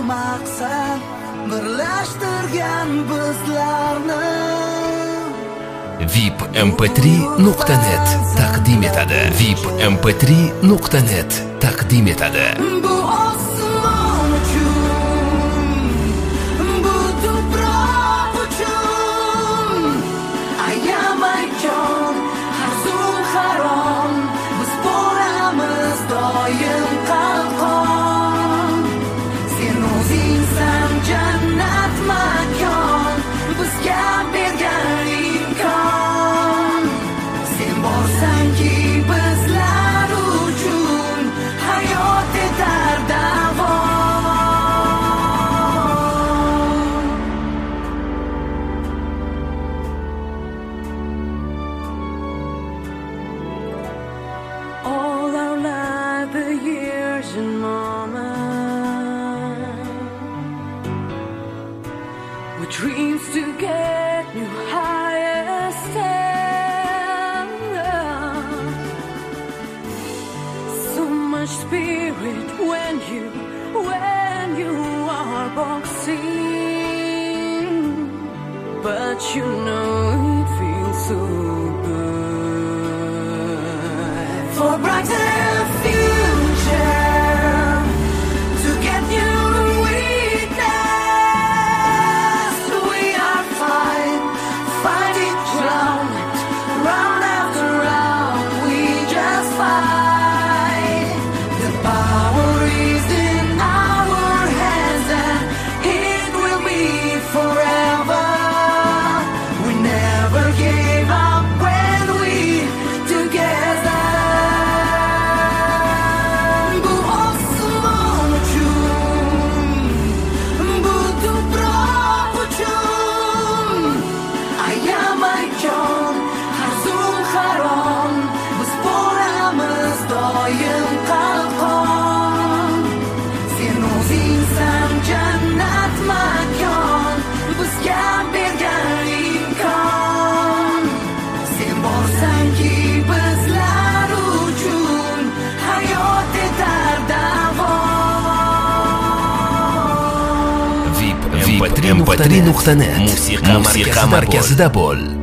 maqsad birlashtirgan bizlarni. vipmp3.net taqdim etadi. vipmp3.net taqdim etadi. Bu osmon uchun, bu tuproq uchun, ayamay jon, har zum harom, biz bo'lamiz doim qalqon. Sen o'zingsan jannat makon, bizga bergan imkon. Sen borsanki bizlar uchun hayot etar davom. All our life, the years and moments, with dreams to get new higher standards. So much spirit when you are boxing, but you know it feels so good for a brighter future, to get new witness. We are fighting round after round. We just fight. The power is in our hands, and it will be forever. We never gave up when we together. Bu osmon uchun, bu tuproq uchun, ayamay jon, har zum harom, biz bo'lamiz doim qalqon. Sen o'zingsan jannat makon, bizga bergan imkon. Sen borsanki bizlar uchun hayot etar davom. vipmp3.net musiqa markazida bo'l.